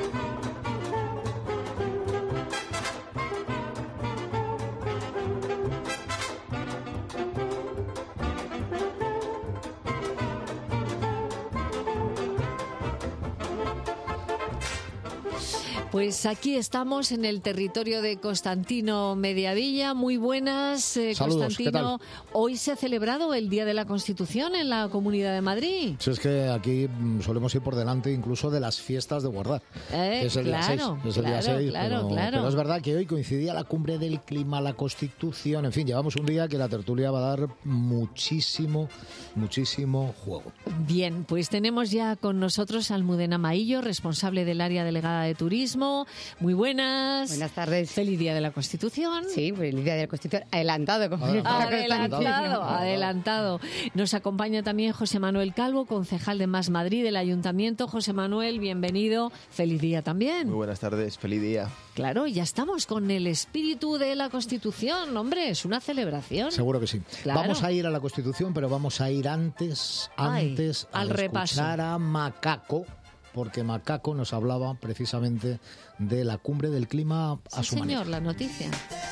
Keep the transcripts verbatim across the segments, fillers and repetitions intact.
Pues aquí estamos en el territorio de Constantino Mediavilla. Muy buenas, eh, Saludos, Constantino. ¿qué tal? Hoy se ha celebrado el Día de la Constitución en la Comunidad de Madrid. Si es que aquí mm, solemos ir por delante incluso de las fiestas de Guardar. Eh, es el claro, día seis, es el claro, día seis, claro, pero, claro. pero es verdad que hoy coincidía la cumbre del clima, la Constitución, en fin, llevamos un día que la tertulia va a dar muchísimo, muchísimo juego. Bien, pues tenemos ya con nosotros a Almudena Maillo, responsable del área delegada de turismo. Muy buenas. Buenas tardes. Feliz Día de la Constitución. Sí, feliz Día de la Constitución. Adelantado, como Adelantado, adelantado. Nos acompaña también José Manuel Calvo, concejal de Más Madrid del Ayuntamiento. José Manuel, bienvenido. Feliz día también. Muy buenas tardes, feliz día. Claro, ya estamos con el espíritu de la Constitución. Hombre, es una celebración. Seguro que sí. Claro. Vamos a ir a la Constitución, pero vamos a ir antes, antes Ay, al a repaso. escuchar a Macaco, porque Macaco nos hablaba precisamente de la cumbre del clima a Sí, su manera. señor, la noticia.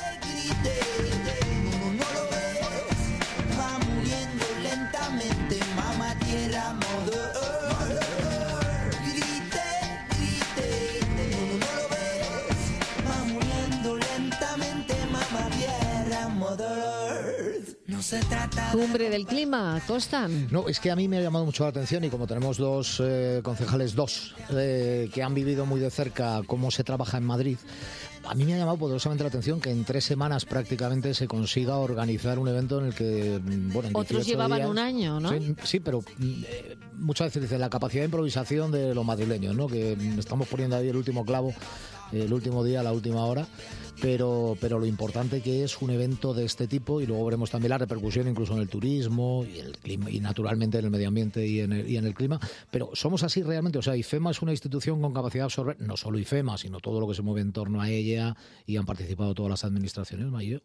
Cumbre del clima, Costan. No, es que a mí me ha llamado mucho la atención y como tenemos dos eh, concejales, dos, eh, que han vivido muy de cerca cómo se trabaja en Madrid, a mí me ha llamado poderosamente la atención que en tres semanas prácticamente se consiga organizar un evento en el que, bueno, en Otros dieciocho llevaban días, un año, ¿no? Sí, sí, pero eh, muchas veces dicen la capacidad de improvisación de los madrileños, ¿no? Que estamos poniendo ahí el último clavo, el último día, la última hora. Pero, pero lo importante que es un evento de este tipo, y luego veremos también la repercusión incluso en el turismo y, el clima, y naturalmente en el medio ambiente y en el, y en el clima. Pero somos así realmente, o sea, IFEMA es una institución con capacidad de absorber, no solo IFEMA, sino todo lo que se mueve en torno a ella, y han participado todas las administraciones, Mayo.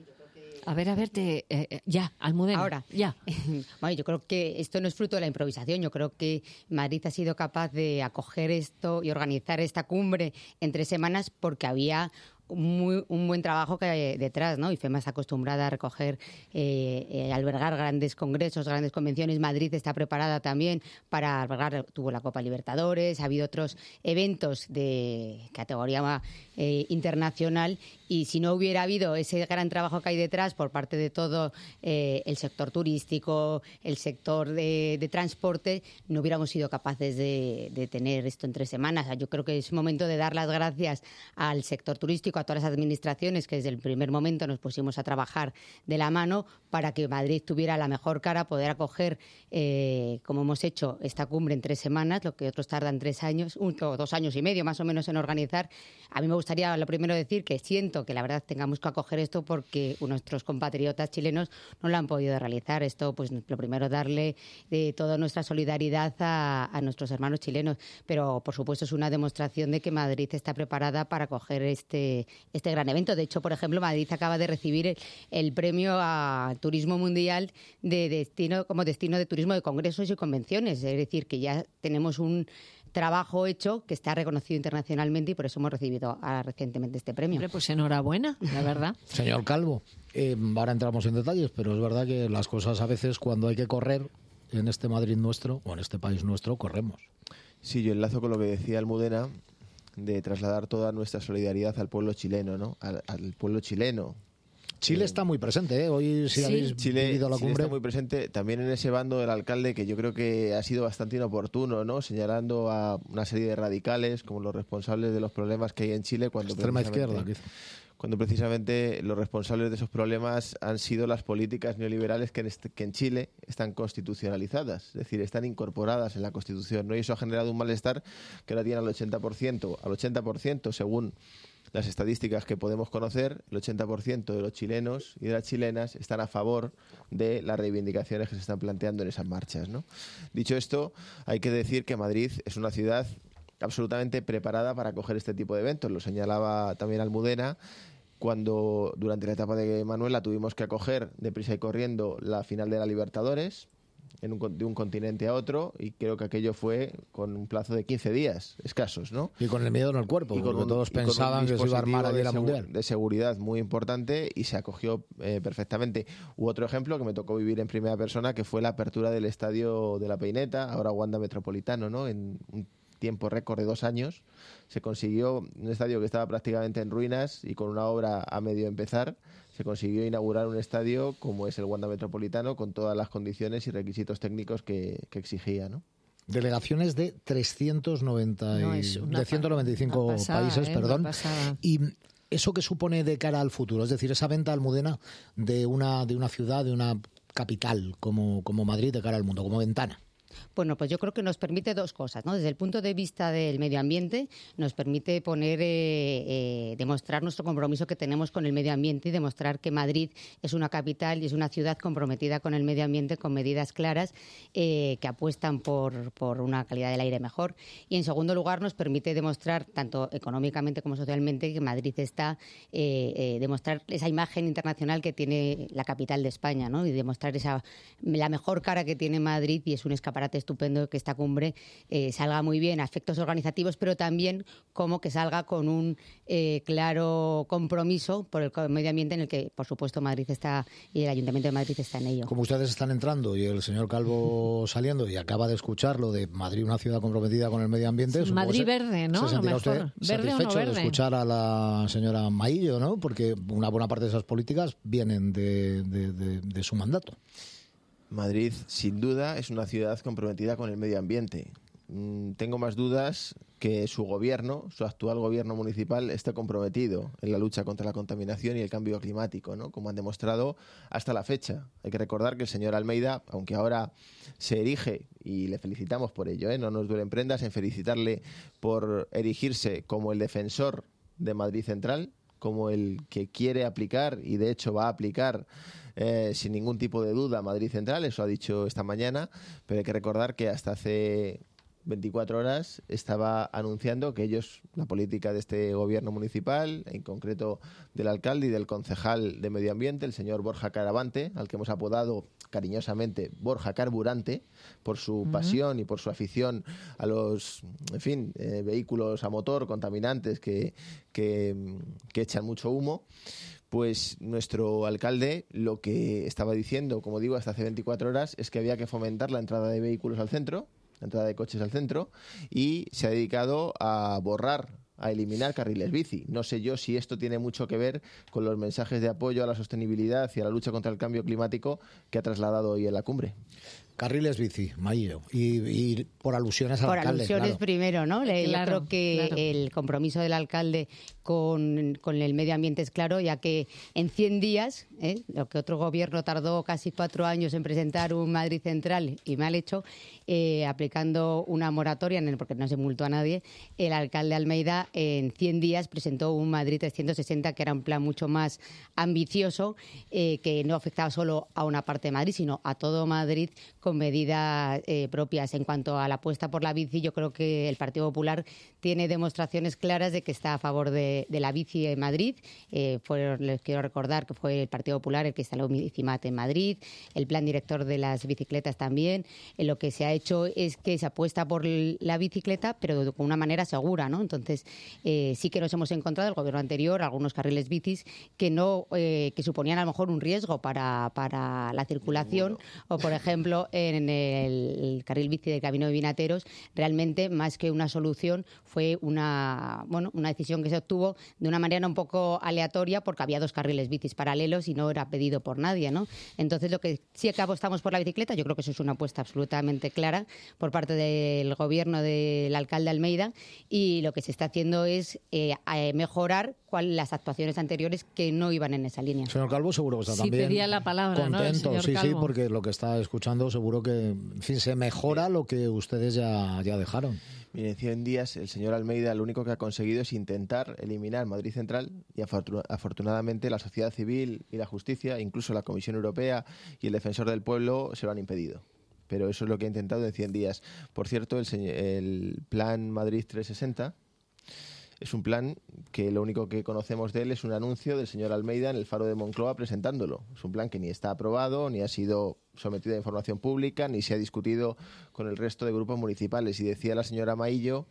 A ver, a ver, te, eh, ya, Almudena. Ahora, ya. Bueno, yo creo que esto no es fruto de la improvisación. Yo creo que Madrid ha sido capaz de acoger esto y organizar esta cumbre en tres semanas porque había Muy, un buen trabajo que hay detrás, ¿no? IFEMA está acostumbrada a recoger, eh, eh, albergar grandes congresos, grandes convenciones. Madrid está preparada también para albergar, tuvo la Copa Libertadores, ha habido otros eventos de categoría eh, internacional, y si no hubiera habido ese gran trabajo que hay detrás por parte de todo eh, el sector turístico, el sector de, de transporte, no hubiéramos sido capaces de, de tener esto en tres semanas. Yo creo que es momento de dar las gracias al sector turístico, a todas las administraciones que desde el primer momento nos pusimos a trabajar de la mano para que Madrid tuviera la mejor cara, poder acoger, eh, como hemos hecho, esta cumbre en tres semanas, lo que otros tardan tres años, un, o dos años y medio más o menos en organizar. A mí me gustaría, lo primero, decir que siento que la verdad tengamos que acoger esto porque nuestros compatriotas chilenos no lo han podido realizar. Esto, pues lo primero, darle eh, toda nuestra solidaridad a, a nuestros hermanos chilenos, pero por supuesto es una demostración de que Madrid está preparada para acoger este este gran evento. De hecho, por ejemplo, Madrid acaba de recibir el, el premio a Turismo Mundial de destino como destino de turismo de congresos y convenciones. Es decir, que ya tenemos un trabajo hecho que está reconocido internacionalmente y por eso hemos recibido ah, recientemente este premio. Hombre, pues enhorabuena, la verdad. Señor Calvo, eh, ahora entramos en detalles, pero es verdad que las cosas a veces cuando hay que correr en este Madrid nuestro o en este país nuestro, corremos. Sí, yo enlazo con lo que decía Almudena, de trasladar toda nuestra solidaridad al pueblo chileno, ¿no? Al, al pueblo chileno. Chile eh, está muy presente, ¿eh? Hoy si sí. habéis Chile, vivido la Chile cumbre. está muy presente también en ese bando del alcalde, que yo creo que ha sido bastante inoportuno, ¿no? Señalando a una serie de radicales como los responsables de los problemas que hay en Chile cuando Extrema precisamente- izquierda, quizá. cuando precisamente los responsables de esos problemas han sido las políticas neoliberales que en, este, que en Chile están constitucionalizadas, es decir, están incorporadas en la Constitución, ¿no? Y eso ha generado un malestar que ahora tiene al ochenta por ciento, al ochenta por ciento según las estadísticas que podemos conocer, el ochenta por ciento de los chilenos y de las chilenas están a favor de las reivindicaciones que se están planteando en esas marchas, ¿no? Dicho esto, hay que decir que Madrid es una ciudad absolutamente preparada para acoger este tipo de eventos. Lo señalaba también Almudena, cuando durante la etapa de Manuela tuvimos que acoger deprisa y corriendo la final de la Libertadores, en un, de un continente a otro, y creo que aquello fue con un plazo de quince días escasos, ¿no? Y con el miedo en el cuerpo, y porque un, todos pensaban que se iba a armar allí la mundial. De seguridad muy importante, y se acogió eh, perfectamente. U otro ejemplo que me tocó vivir en primera persona, que fue la apertura del estadio de La Peineta, ahora Wanda Metropolitano, ¿no? En un tiempo récord de dos años se consiguió un estadio que estaba prácticamente en ruinas y con una obra a medio empezar, se consiguió inaugurar un estadio como es el Wanda Metropolitano, con todas las condiciones y requisitos técnicos que, que exigía, ¿no? Delegaciones de trescientos noventa y, no, de ciento noventa y cinco pasada, países, ¿eh? perdón. Y eso que supone de cara al futuro, es decir, esa venta, Almudena, de una de una ciudad, de una capital como, como Madrid de cara al mundo, como ventana. Bueno, pues yo creo que nos permite dos cosas, ¿no? Desde el punto de vista del medio ambiente, nos permite poner, eh, eh, demostrar nuestro compromiso que tenemos con el medio ambiente y demostrar que Madrid es una capital y es una ciudad comprometida con el medio ambiente, con medidas claras eh, que apuestan por, por una calidad del aire mejor. Y en segundo lugar, nos permite demostrar, tanto económicamente como socialmente, que Madrid está, eh, eh, demostrar esa imagen internacional que tiene la capital de España, ¿no? Y demostrar esa, la mejor cara que tiene Madrid, y es un escaparate estupendo que esta cumbre eh, salga muy bien a efectos organizativos, pero también como que salga con un eh, claro compromiso por el medio ambiente, en el que, por supuesto, Madrid está y el Ayuntamiento de Madrid está en ello. Como ustedes están entrando y el señor Calvo saliendo, y acaba de escuchar lo de Madrid, una ciudad comprometida con el medio ambiente. Sí, Madrid verde, ¿no? Se sentirá usted ¿Verde o no verde? de escuchar a la señora Maillo, ¿no? Porque una buena parte de esas políticas vienen de, de, de, de su mandato. Madrid, sin duda, es una ciudad comprometida con el medio ambiente. Mm, tengo más dudas que su gobierno, su actual gobierno municipal, esté comprometido en la lucha contra la contaminación y el cambio climático, ¿no? Como han demostrado hasta la fecha. Hay que recordar que el señor Almeida, aunque ahora se erige, y le felicitamos por ello, ¿eh? No nos duelen prendas en felicitarle por erigirse como el defensor de Madrid Central, como el que quiere aplicar, y de hecho va a aplicar Eh, sin ningún tipo de duda, Madrid Central, eso ha dicho esta mañana, pero hay que recordar que hasta hace veinticuatro horas estaba anunciando que ellos, la política de este gobierno municipal, en concreto del alcalde y del concejal de Medio Ambiente, el señor Borja Caravante, al que hemos apodado cariñosamente Borja Carburante, por su uh-huh. pasión y por su afición a los, en fin, eh, vehículos a motor contaminantes que, que, que echan mucho humo. Pues nuestro alcalde lo que estaba diciendo, como digo, hasta hace veinticuatro horas, es que había que fomentar la entrada de vehículos al centro, la entrada de coches al centro, y se ha dedicado a borrar, a eliminar carriles bici. No sé yo si esto tiene mucho que ver con los mensajes de apoyo a la sostenibilidad y a la lucha contra el cambio climático que ha trasladado hoy en la cumbre. Carriles bici, Maillo, y, y por alusiones al por alcalde. Por alusiones claro. primero, ¿no? Le, claro, yo creo que claro. el compromiso del alcalde con, con el medio ambiente es claro, ya que en cien días, ¿eh? lo que otro gobierno tardó casi cuatro años en presentar un Madrid Central, y mal hecho, eh, aplicando una moratoria, porque no se multó a nadie, el alcalde Almeida en cien días presentó un Madrid trescientos sesenta, que era un plan mucho más ambicioso, eh, que no afectaba solo a una parte de Madrid, sino a todo Madrid, con medidas eh, propias. En cuanto a la apuesta por la bici, yo creo que el Partido Popular tiene demostraciones claras de que está a favor de, de la bici en Madrid. Eh, fue, les quiero recordar que fue el Partido Popular el que instaló Bicimat en Madrid, el plan director de las bicicletas también. Eh, lo que se ha hecho es que se apuesta por la bicicleta, pero de una manera segura, ¿no? Entonces, eh, sí que nos hemos encontrado el gobierno anterior algunos carriles bicis que no eh, que suponían a lo mejor un riesgo para, para la circulación, o por ejemplo en el, el carril bici del Camino de Vinateros, realmente más que una solución fue una bueno una decisión que se obtuvo de una manera un poco aleatoria, porque había dos carriles bicis paralelos y no era pedido por nadie, ¿no? Entonces, lo que sí que apostamos por la bicicleta, yo creo que eso es una apuesta absolutamente clara por parte del gobierno del alcalde Almeida, y lo que se está haciendo es eh, mejorar cuál, las actuaciones anteriores que no iban en esa línea. Señor Calvo, seguro que está sí, también pedía la palabra, contento, ¿no? sí, Calvo. sí, porque lo que está escuchando seguro que, en fin, se mejora lo que ustedes ya, ya dejaron. Mire, en cien días el señor Almeida lo único que ha conseguido es intentar eliminar Madrid Central, y afortunadamente la sociedad civil y la justicia, incluso la Comisión Europea y el Defensor del Pueblo, se lo han impedido. Pero eso es lo que ha intentado en cien días. Por cierto, el, el plan Madrid trescientos sesenta es un plan que lo único que conocemos de él es un anuncio del señor Almeida en el Faro de Moncloa presentándolo. Es un plan que ni está aprobado, ni ha sido sometido a información pública, ni se ha discutido con el resto de grupos municipales. Y decía la señora Maillo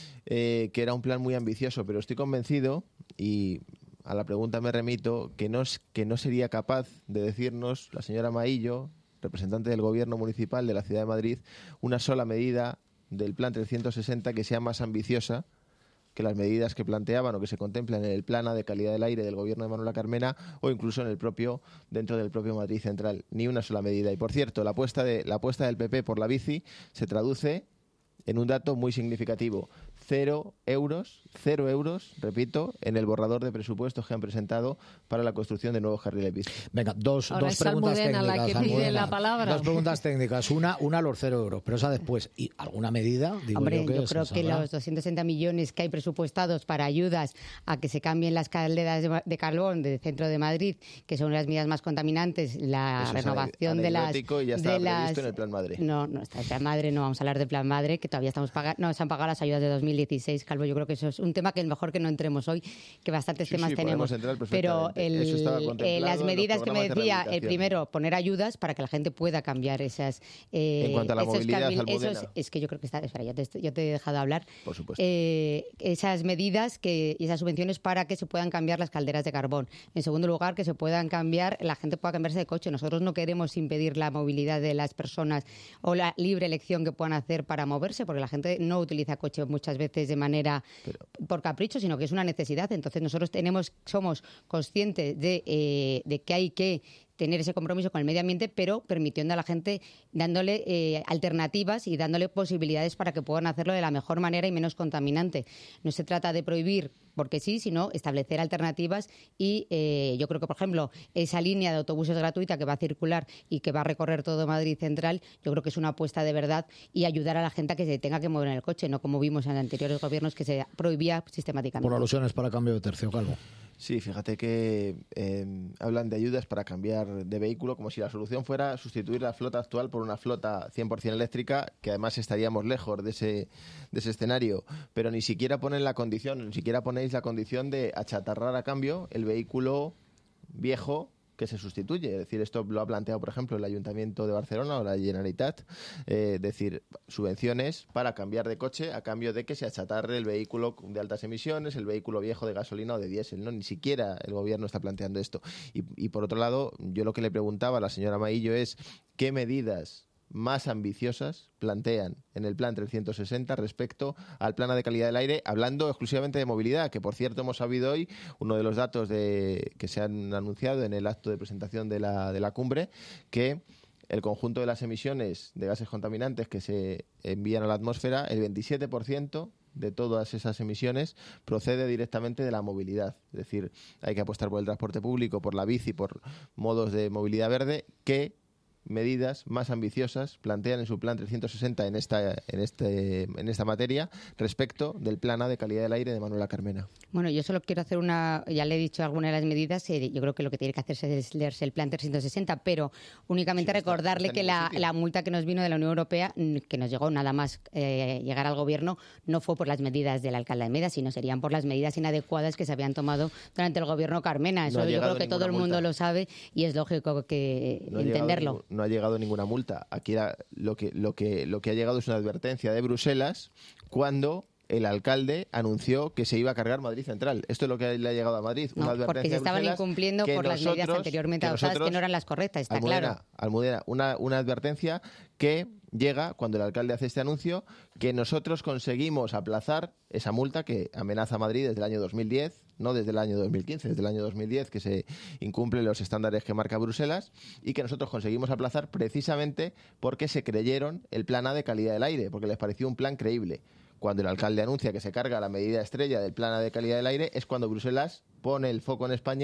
eh, que era un plan muy ambicioso, pero estoy convencido, y a la pregunta me remito, que no, que no sería capaz de decirnos la señora Maillo, representante del Gobierno municipal de la Ciudad de Madrid, una sola medida del plan trescientos sesenta que sea más ambiciosa que las medidas que planteaban o que se contemplan en el Plana de Calidad del Aire del Gobierno de Manuela Carmena o incluso en el propio dentro del propio Madrid Central. Ni una sola medida. Y por cierto, la apuesta de la apuesta del P P por la bici se traduce en un dato muy significativo. Cero euros, cero euros, repito, en el borrador de presupuestos que han presentado para la construcción de nuevos carriles bici. Venga, dos, Ahora dos es preguntas Almudena técnicas. la que Almudena. pide la palabra. Dos preguntas técnicas. Una, una a los cero euros, pero esa después. ¿Y alguna medida? Digo Hombre, yo, que yo es, creo que sabrá. los doscientos sesenta millones que hay presupuestados para ayudas a que se cambien las calderas de, de carbón del centro de Madrid, que son las medidas más contaminantes, la Eso es renovación de las... anecdótico y ya estaba de las previsto en el Plan Madre. No, no está el Plan Madre, no vamos a hablar del Plan Madre, que todavía estamos pagando, no, se han pagado las ayudas de dos mil dieciséis, Calvo. Yo creo que eso es un tema que es mejor que no entremos hoy, que bastantes Sí, temas sí, tenemos. podemos entrar Pero perfectamente. el- Eso estaba eh, contemplado las en los medidas que me programas de decía, el rehabilitación. primero, poner ayudas para que la gente pueda cambiar esas... eh, En cuanto a la esos movilidad, carril- Almudena. esos- es que yo creo que está... Espera, yo te, estoy- yo te he dejado hablar. Por supuesto. Eh, esas medidas que, y esas subvenciones para que se puedan cambiar las calderas de carbón. En segundo lugar, que se puedan cambiar, la gente pueda cambiarse de coche. Nosotros no queremos impedir la movilidad de las personas o la libre elección que puedan hacer para moverse, porque la gente no utiliza coche muchas veces de manera Pero- por capricho, sino que es una necesidad. Entonces nosotros tenemos, somos conscientes de, eh, de que hay que tener ese compromiso con el medio ambiente, pero permitiendo a la gente, dándole eh, alternativas y dándole posibilidades para que puedan hacerlo de la mejor manera y menos contaminante. No se trata de prohibir porque sí, sino establecer alternativas y eh, yo creo que, por ejemplo, esa línea de autobuses gratuita que va a circular y que va a recorrer todo Madrid Central, yo creo que es una apuesta de verdad y ayudar a la gente a que se tenga que mover en el coche, no como vimos en anteriores gobiernos que se prohibía sistemáticamente. Por alusiones para cambio de tercio, Calvo. Sí, fíjate que eh, hablan de ayudas para cambiar de vehículo como si la solución fuera sustituir la flota actual por una flota cien por ciento eléctrica, que además estaríamos lejos de ese, de ese escenario, pero ni siquiera ponen la condición, ni siquiera ponéis la condición de achatarrar a cambio el vehículo viejo que se sustituye. Es decir, esto lo ha planteado, por ejemplo, el Ayuntamiento de Barcelona o la Generalitat, eh, decir, subvenciones para cambiar de coche a cambio de que se achatarre el vehículo de altas emisiones, el vehículo viejo de gasolina o de diésel, ¿no? Ni siquiera el gobierno está planteando esto. Y, y por otro lado, yo lo que le preguntaba a la señora Maillo es ¿qué medidas más ambiciosas plantean en el plan trescientos sesenta respecto al Plana de Calidad del Aire, hablando exclusivamente de movilidad, que por cierto hemos sabido hoy, uno de los datos de, que se han anunciado en el acto de presentación de la, de la cumbre, que el conjunto de las emisiones de gases contaminantes que se envían a la atmósfera, el veintisiete por ciento de todas esas emisiones procede directamente de la movilidad. Es decir, hay que apostar por el transporte público, por la bici, por modos de movilidad verde que medidas más ambiciosas plantean en su plan trescientos sesenta en esta en este en esta materia respecto del Plana de Calidad del Aire de Manuela Carmena. Bueno, yo solo quiero hacer una, ya le he dicho algunas de las medidas, eh, yo creo que lo que tiene que hacerse es leerse el plan trescientos sesenta, pero únicamente Sí, está- recordarle está en que ningún la, sitio. la multa que nos vino de la Unión Europea, mm, que nos llegó nada más eh, llegar al gobierno, no fue por las medidas del alcalde de Meda, sino serían por las medidas inadecuadas que se habían tomado durante el gobierno Carmena. Eso No ha yo llegado creo que todo el ninguna mundo multa. lo sabe y es lógico que No ha llegado entenderlo. ningún- no ha llegado ninguna multa. Aquí era lo que lo que lo que ha llegado es una advertencia de Bruselas cuando el alcalde anunció que se iba a cargar Madrid Central. Esto es lo que le ha llegado a Madrid. No, una advertencia porque se de estaban Bruselas incumpliendo que por las medidas nosotros- anteriormente que adoptadas que nosotros- no eran las correctas, está Almudena, claro. Almudena, una, una advertencia que llega cuando el alcalde hace este anuncio, que nosotros conseguimos aplazar esa multa que amenaza a Madrid desde el año dos mil diez, no desde el año dos mil quince, desde el año dos mil diez que se incumplen los estándares que marca Bruselas, y que nosotros conseguimos aplazar precisamente porque se creyeron el plan A de calidad del aire, porque les pareció un plan creíble. Cuando el alcalde anuncia que se carga la medida estrella del plan A de calidad del aire, es cuando Bruselas pone el foco en España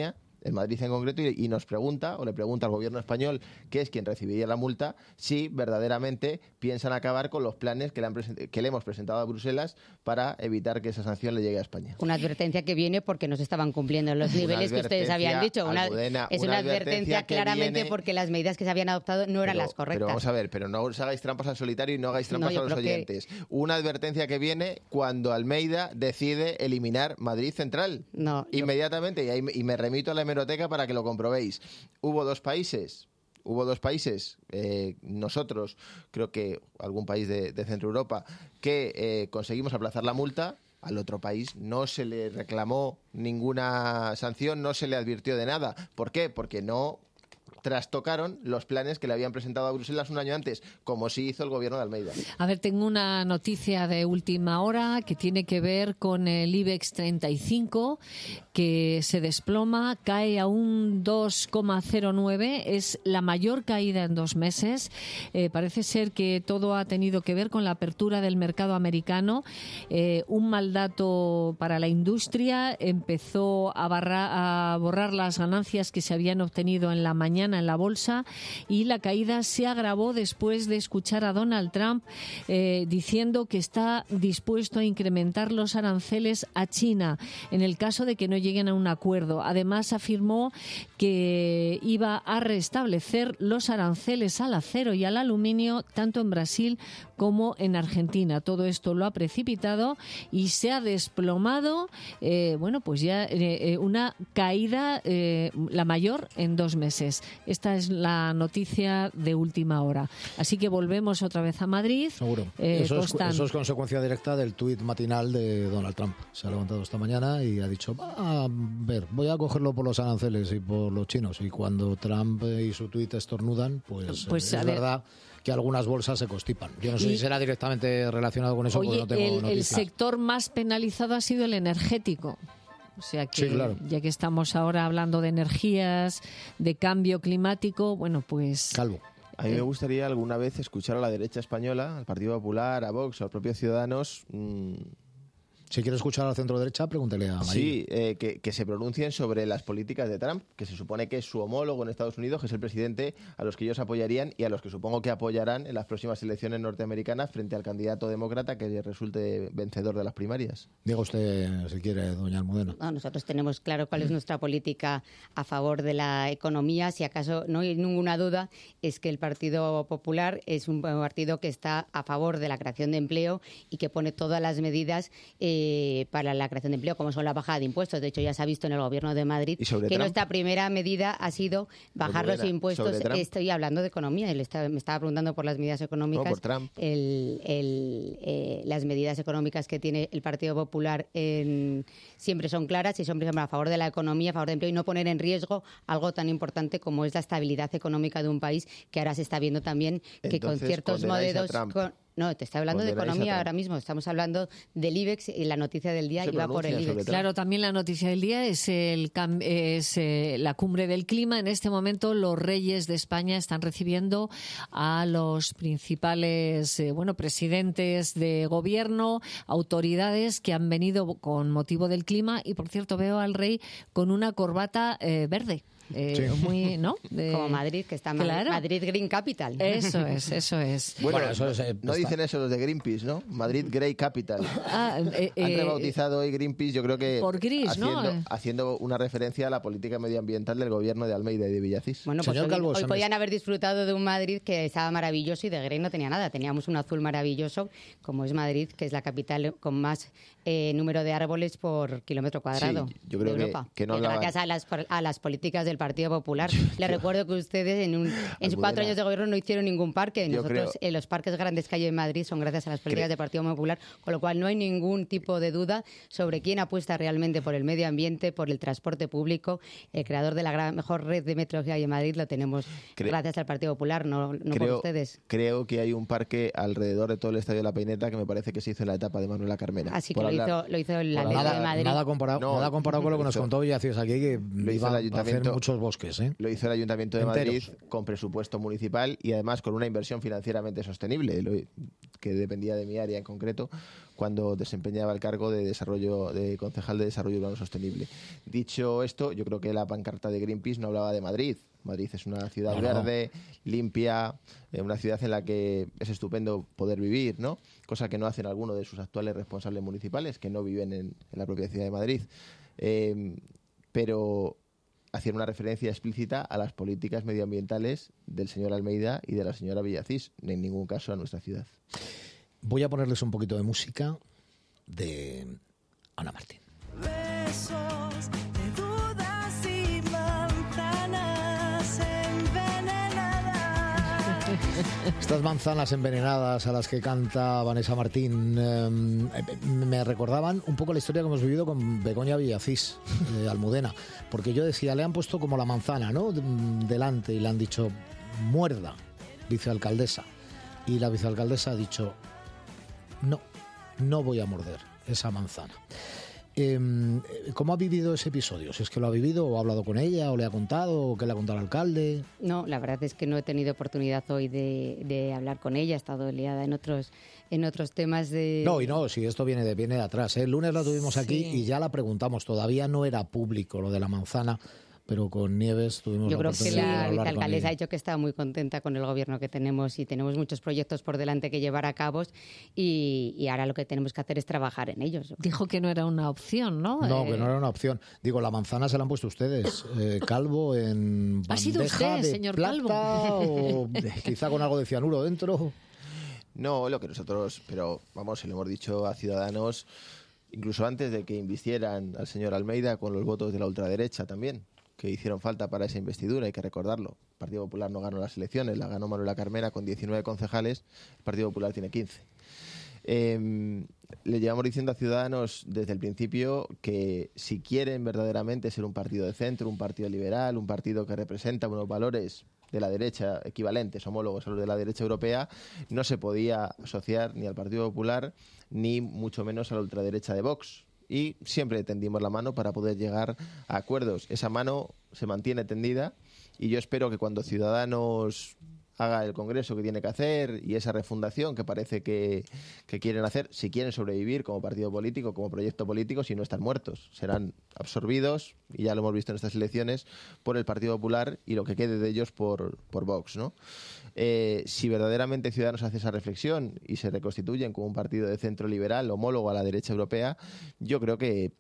en Madrid en concreto, y, y nos pregunta, o le pregunta al gobierno español, que es quien recibiría la multa, si verdaderamente piensan acabar con los planes que le, han present- que le hemos presentado a Bruselas para evitar que esa sanción le llegue a España. Una advertencia que viene porque no se estaban cumpliendo los niveles que ustedes habían dicho. Una, Almudena, es una, una advertencia, advertencia que claramente viene... porque las medidas que se habían adoptado no eran pero, las correctas. Pero vamos a ver, pero no os hagáis trampas al solitario y no hagáis trampas No, a los creo que- oyentes. Una advertencia que viene cuando Almeida decide eliminar Madrid Central. No, yo- Inmediatamente, y, ahí, y me remito a la hemeroteca para que lo comprobéis. Hubo dos países, hubo dos países, eh, nosotros, creo que algún país de, de Centro Europa, que eh, conseguimos aplazar la multa. Al otro país no se le reclamó ninguna sanción, no se le advirtió de nada. ¿Por qué? Porque no trastocaron los planes que le habían presentado a Bruselas un año antes, como sí hizo el gobierno de Almeida. A ver, tengo una noticia de última hora que tiene que ver con el IBEX treinta y cinco, que se desploma, cae a un dos coma cero nueve, es la mayor caída en dos meses. Eh, parece ser que todo ha tenido que ver con la apertura del mercado americano. Eh, un mal dato para la industria, empezó a, barra, a borrar las ganancias que se habían obtenido en la mañana en la bolsa, y la caída se agravó después de escuchar a Donald Trump eh, diciendo que está dispuesto a incrementar los aranceles a China en el caso de que no lleguen a un acuerdo. Además, afirmó que iba a restablecer los aranceles al acero y al aluminio tanto en Brasil como en Argentina. Todo esto lo ha precipitado y se ha desplomado, eh, bueno, pues ya eh, eh, una caída eh, la mayor en dos meses. Esta es la noticia de última hora. Así que volvemos otra vez a Madrid. Seguro. Eh, eso, es, Costan- eso es consecuencia directa del tuit matinal de Donald Trump. Se ha levantado esta mañana y ha dicho, a ver, voy a cogerlo por los aranceles y por los chinos. Y cuando Trump y su tuit estornudan, pues, Pues, eh, a es ver. verdad que algunas bolsas se constipan. Yo no sé Y- si será directamente relacionado con eso, Oye, porque no tengo el, el noticias. sector más penalizado ha sido el energético. O sea que, Sí, claro. ya que estamos ahora hablando de energías, de cambio climático, bueno, pues... Calvo. A mí me gustaría alguna vez escuchar a la derecha española, al Partido Popular, a Vox, a los propios Ciudadanos, mmm, Si quiere escuchar al centro derecha, pregúntele a María. sí, eh, que, que se pronuncien sobre las políticas de Trump, que se supone que es su homólogo en Estados Unidos, que es el presidente a los que ellos apoyarían y a los que supongo que apoyarán en las próximas elecciones norteamericanas frente al candidato demócrata que resulte vencedor de las primarias. Diga usted, si quiere, doña Almudena. No, nosotros tenemos claro cuál es nuestra política a favor de la economía. Si acaso no hay ninguna duda, es que el Partido Popular es un partido que está a favor de la creación de empleo y que pone todas las medidas eh, para la creación de empleo, como son la bajada de impuestos. De hecho, ya se ha visto en el Gobierno de Madrid ¿Y sobre que Trump? nuestra primera medida ha sido bajar los Almudena, impuestos. ¿sobre Trump? Estoy hablando de economía. Él estaba- me estaba preguntando por las medidas económicas. No, por Trump. El- el, eh, las medidas económicas que tiene el Partido Popular en- siempre son claras y son, por ejemplo, a favor de la economía, a favor del empleo y no poner en riesgo algo tan importante como es la estabilidad económica de un país, que ahora se está viendo también que con Entonces, ciertos condenáis a modelos... Trump. con- no, te estoy hablando de Condenáis a economía Trump. ahora mismo. Estamos hablando del IBEX y la noticia del día Se iba por el pronuncia sobre IBEX. Trump. Claro, también la noticia del día es, el, cam- es eh, la cumbre del clima. En este momento los reyes de España están recibiendo a los principales eh, bueno, presidentes de gobierno, autoridades que han venido con motivo del clima. Y, por cierto, veo al rey con una corbata eh, verde. Eh, Sí. muy, ¿no? De- Como Madrid, que está Madrid, Claro. Madrid Green Capital. Eso es, eso es. Bueno, Bueno, eso es, eh, no está- dicen eso los de Greenpeace, ¿no? Madrid Grey Capital. Ah, eh, Han eh, rebautizado hoy Greenpeace, yo creo que por gris, ¿no? haciendo, Eh. haciendo una referencia a la política medioambiental del gobierno de Almeida y de Villacís. Bueno, pues Señor hoy, Calvo, hoy se me- podían haber disfrutado de un Madrid que estaba maravilloso y de Grey no tenía nada. Teníamos un azul maravilloso, como es Madrid, que es la capital con más eh, número de árboles por kilómetro cuadrado Sí, yo creo de que- Europa. que no Y hablaban- gracias a las, a las políticas del Partido Popular. Les recuerdo que ustedes en, un, en sus Almudena, cuatro años de gobierno no hicieron ningún parque. yo Nosotros, creo- eh, los parques grandes que hay en Madrid son gracias a las políticas Cre- del Partido Popular, con lo cual no hay ningún tipo de duda sobre quién apuesta realmente por el medio ambiente, por el transporte público. El creador de la gran- mejor red de metros que hay en Madrid lo tenemos Cre- gracias al Partido Popular, no, no por creo, ustedes. creo que hay un parque alrededor de todo el Estadio de la Peineta que me parece que se hizo en la etapa de Manuela Carmena. Así que Por lo hablar- hizo, lo hizo el Bueno, Atlético de nada, Madrid. nada comparado, No, nada comparado con lo que nos lo hizo- contó Villacís aquí, que Lo hizo iba el a hacer ayuntamiento. mucho muchos bosques, ¿eh? Lo hizo el Ayuntamiento de Enteros. Madrid con presupuesto municipal y además con una inversión financieramente sostenible, lo, que dependía de mi área en concreto, cuando desempeñaba el cargo de desarrollo de concejal de Desarrollo Urbano Sostenible. Dicho esto, yo creo que la pancarta de Greenpeace no hablaba de Madrid. Madrid es una ciudad no, verde, no. limpia, eh, una ciudad en la que es estupendo poder vivir, ¿no? Cosa que no hacen algunos de sus actuales responsables municipales, que no viven en, en la propia ciudad de Madrid. Eh, pero hacían una referencia explícita a las políticas medioambientales del señor Almeida y de la señora Villacís, en ningún caso a nuestra ciudad. Voy a ponerles un poquito de música de Ana Martín. Besos de dudas y manzanas envenenadas. Estas manzanas envenenadas a las que canta Vanessa Martín eh, me recordaban un poco la historia que hemos vivido con Begoña Villacís, eh, Almudena, porque yo decía, le han puesto como la manzana, ¿no?, delante y le han dicho, muerda, vicealcaldesa, y la vicealcaldesa ha dicho, no, no voy a morder esa manzana. Eh, ¿Cómo ha vivido ese episodio? Si es que lo ha vivido, o ha hablado con ella, o le ha contado, o qué le ha contado al alcalde. No, la verdad es que no he tenido oportunidad hoy de, de hablar con ella. He estado liada en otros en otros temas de... No, y no, si esto viene de, viene de atrás, ¿eh? El lunes la tuvimos aquí Sí. y ya la preguntamos. Todavía no era público lo de la manzana, pero con Nieves tuvimos Yo la creo que oportunidad de la hablar con vicealcaldesa ella. ha dicho que está muy contenta con el gobierno que tenemos y tenemos muchos proyectos por delante que llevar a cabo y, y ahora lo que tenemos que hacer es trabajar en ellos. Dijo que no era una opción, ¿no? No, Eh, que no era una opción. Digo, la manzana se la han puesto ustedes. Eh, Calvo en ¿Ha sido bandeja usted, de señor plata Calvo? o de- quizá con algo de cianuro dentro. No, lo que nosotros, pero vamos, se lo hemos dicho a Ciudadanos, incluso antes de que invistieran al señor Almeida con los votos de la ultraderecha también, que hicieron falta para esa investidura, hay que recordarlo. El Partido Popular no ganó las elecciones, la ganó Manuela Carmena con diecinueve concejales, el Partido Popular tiene quince. Eh, le llevamos diciendo a Ciudadanos desde el principio que si quieren verdaderamente ser un partido de centro, un partido liberal, un partido que representa unos valores de la derecha equivalentes, homólogos a los de la derecha europea, no se podía asociar ni al Partido Popular ni mucho menos a la ultraderecha de Vox. Y siempre tendimos la mano para poder llegar a acuerdos. Esa mano se mantiene tendida y yo espero que cuando Ciudadanos haga el congreso que tiene que hacer y esa refundación que parece que, que quieren hacer, si quieren sobrevivir como partido político, como proyecto político, si no están muertos, serán absorbidos, y ya lo hemos visto en estas elecciones, por el Partido Popular y lo que quede de ellos por, por Vox, ¿no? Eh, si verdaderamente Ciudadanos hace esa reflexión y se reconstituyen como un partido de centro liberal, homólogo a la derecha europea, yo creo que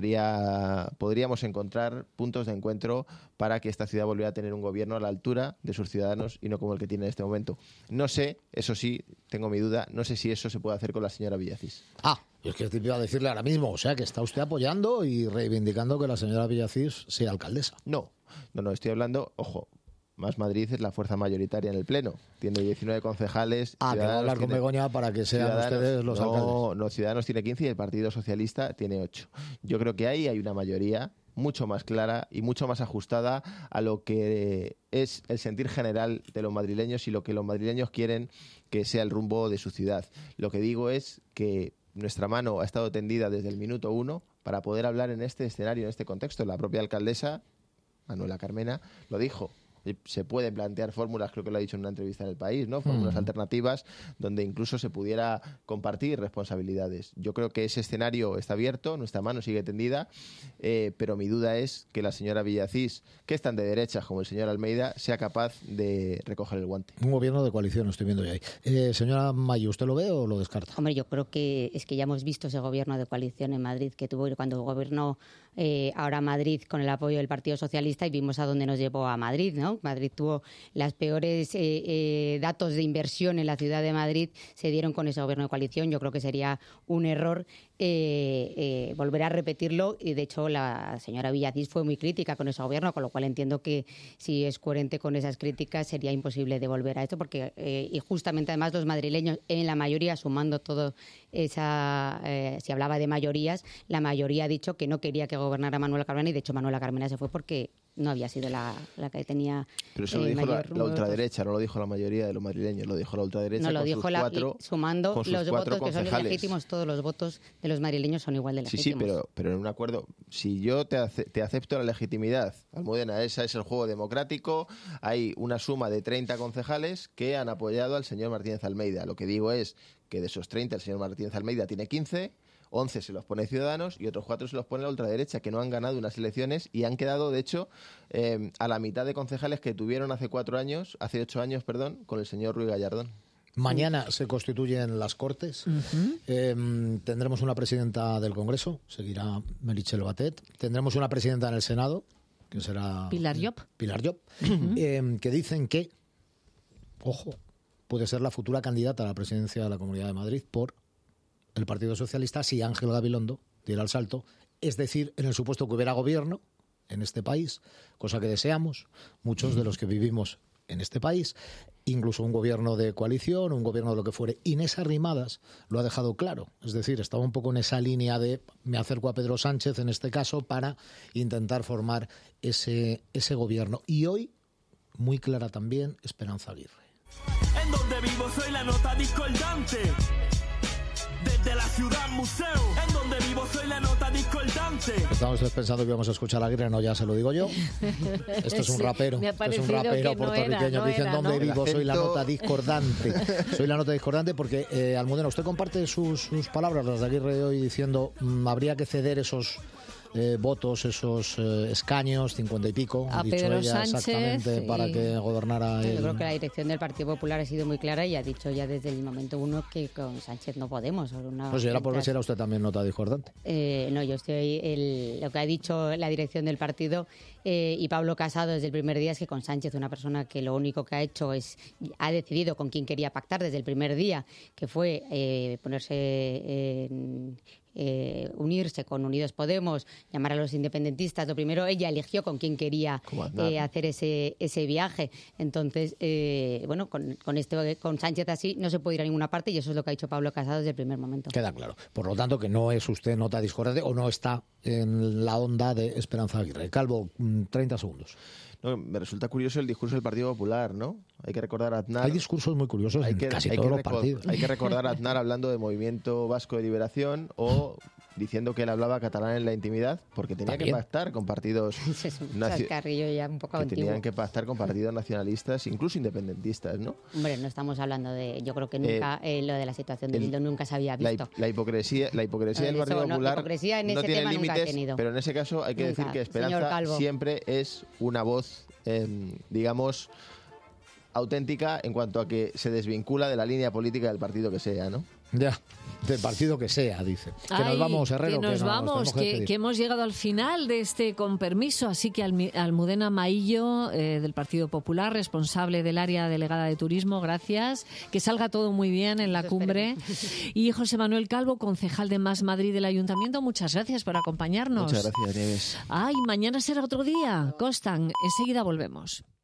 podría podríamos encontrar puntos de encuentro para que esta ciudad volviera a tener un gobierno a la altura de sus ciudadanos y no como el que tiene en este momento. No sé, eso sí, tengo mi duda, no sé si eso se puede hacer con la señora Villacís. Ah, yo es que te iba a decirle ahora mismo, o sea, que está usted apoyando y reivindicando que la señora Villacís sea alcaldesa. No, no, no, estoy hablando, ojo, Más Madrid es la fuerza mayoritaria en el Pleno. Tiene diecinueve concejales. Ah, que va a hablar con tiene, Begoña para que sean Ciudadanos, ustedes los no, alcaldes. No, Ciudadanos tiene quince y el Partido Socialista tiene ocho. Yo creo que ahí hay una mayoría mucho más clara y mucho más ajustada a lo que es el sentir general de los madrileños y lo que los madrileños quieren que sea el rumbo de su ciudad. Lo que digo es que nuestra mano ha estado tendida desde el minuto uno para poder hablar en este escenario, en este contexto. La propia alcaldesa, Manuela Carmena, lo dijo. Se pueden plantear fórmulas, creo que lo ha dicho en una entrevista en El País, ¿no? Fórmulas mm. alternativas donde incluso se pudiera compartir responsabilidades. Yo creo que ese escenario está abierto, nuestra mano sigue tendida, eh, pero mi duda es que la señora Villacís, que es tan de derechas como el señor Almeida, sea capaz de recoger el guante. Un gobierno de coalición, estoy viendo ya ahí. Eh, señora Mayo, ¿usted lo ve o lo descarta? Hombre, yo creo que es que ya hemos visto ese gobierno de coalición en Madrid que tuvo cuando gobernó eh, ahora Madrid con el apoyo del Partido Socialista y vimos a dónde nos llevó a Madrid, ¿no? Madrid tuvo las peores eh, eh, datos de inversión en la ciudad de Madrid, se dieron con ese gobierno de coalición. Yo creo que sería un error eh, eh, volver a repetirlo y de hecho la señora Villacís fue muy crítica con ese gobierno, con lo cual entiendo que si es coherente con esas críticas sería imposible de volver a esto porque eh, y justamente además los madrileños en la mayoría, sumando todo esa eh, si hablaba de mayorías, la mayoría ha dicho que no quería que gobernara Manuela Carmena y de hecho Manuela Carmena se fue porque no había sido la, la que tenía. Pero eso lo eh, dijo la, mayor la número de ultraderecha, no lo dijo la mayoría de los madrileños, lo dijo la ultraderecha. No, lo con dijo sus la, cuatro, sumando con sus los cuatro votos que son concejales. legítimos, todos los votos de los madrileños son igual de Sí, legítimos. sí, pero, pero en un acuerdo, si yo te, ace- te acepto la legitimidad, Almudena, esa es el juego democrático, hay una suma de treinta concejales que han apoyado al señor Martínez Almeida. Lo que digo es que de esos treinta el señor Martínez Almeida tiene quince, once se los pone Ciudadanos y otros cuatro se los pone la ultraderecha, que no han ganado unas elecciones y han quedado, de hecho, eh, a la mitad de concejales que tuvieron hace cuatro años, hace ocho años, perdón, con el señor Ruiz Gallardón. Mañana se constituyen las Cortes. Ujú. Eh, tendremos una presidenta del Congreso, seguirá Meritxell Batet. Tendremos una presidenta en el Senado, que será Pilar Llop. Pilar Llop, eh, que dicen que, ojo, puede ser la futura candidata a la presidencia de la Comunidad de Madrid por el Partido Socialista si Ángel Gabilondo diera el salto. Es decir, en el supuesto que hubiera gobierno en este país, cosa que deseamos muchos de los que vivimos en este país, incluso un gobierno de coalición, un gobierno de lo que fuere. Inés Arrimadas lo ha dejado claro, es decir, estaba un poco en esa línea de me acerco a Pedro Sánchez en este caso para intentar formar ese, ese gobierno. Y hoy, muy clara también, Esperanza Aguirre. En donde vivo soy la nota discordante. Desde la ciudad museo. En donde vivo soy la nota discordante. Estamos pensando que íbamos a escuchar a Aguirre, no, ya se lo digo yo. Esto es un Sí, rapero, me ha esto es un parecido rapero que no puertorriqueño era, no que dice era, en donde ¿no? vivo El soy la acento. nota discordante. Soy la nota discordante porque, eh, Almudena, usted comparte sus, sus palabras, las de Aguirre hoy, diciendo mm, habría que ceder esos eh, votos, esos eh, escaños, cincuenta y pico, A ha dicho Pedro ella Sánchez exactamente, y- para que gobernara Yo él. creo que la dirección del Partido Popular ha sido muy clara y ha dicho ya desde el momento uno que con Sánchez no podemos. sobre una- Pues si era por ver mientras- si era usted también nota discordante. Eh, no, yo estoy. El, lo que ha dicho la dirección del partido eh, y Pablo Casado desde el primer día es que con Sánchez, una persona que lo único que ha hecho es. Ha decidido con quién quería pactar desde el primer día, que fue eh, ponerse. en- eh, unirse con Unidos Podemos, llamar a los independentistas. Lo primero, ella eligió con quién quería Como Aznar. eh, hacer ese, ese viaje. Entonces, eh, bueno, con, con, este, con Sánchez así no se puede ir a ninguna parte y eso es lo que ha dicho Pablo Casado desde el primer momento. Queda claro. Por lo tanto, que no es usted nota discordante o no está en la onda de Esperanza Aguirre. Calvo, mm, treinta segundos. No, me resulta curioso el discurso del Partido Popular, ¿no? Hay que recordar a Aznar. Hay discursos muy curiosos Hay en que, casi hay todos que los reco- partidos. hay que recordar a Aznar hablando de Movimiento Vasco de Liberación o diciendo que él hablaba catalán en la intimidad porque tenía También. que pactar con partidos Ese es un nacio- chascarrillo ya un poco que antiguo. tenían que pactar con partidos nacionalistas, incluso independentistas, ¿no? Hombre, no estamos hablando de... Yo creo que nunca eh, lo de la situación de el- Bildu nunca se había La, visto. hip- la hipocresía, la hipocresía del Eso Partido no, Popular hipocresía en no ese tiene tema nunca ha límites, tenido. pero en ese caso hay que Nunca. decir que Señor Esperanza Calvo. siempre es una voz eh, digamos auténtica en cuanto a que se desvincula de la línea política del partido que sea, ¿no? Ya, del partido que sea, dice. Que nos Ay, vamos, Herrero. que nos tenemos vamos, que que, despedir. que hemos llegado al final de este con permiso. Así que Almi- Almudena Maillo, eh, del Partido Popular, responsable del área delegada de turismo, gracias. Que salga todo muy bien en la Eso cumbre. Y José Manuel Calvo, concejal de Más Madrid del Ayuntamiento, muchas gracias por acompañarnos. Muchas gracias, Nieves. Ay, mañana será otro día. Constan, enseguida volvemos.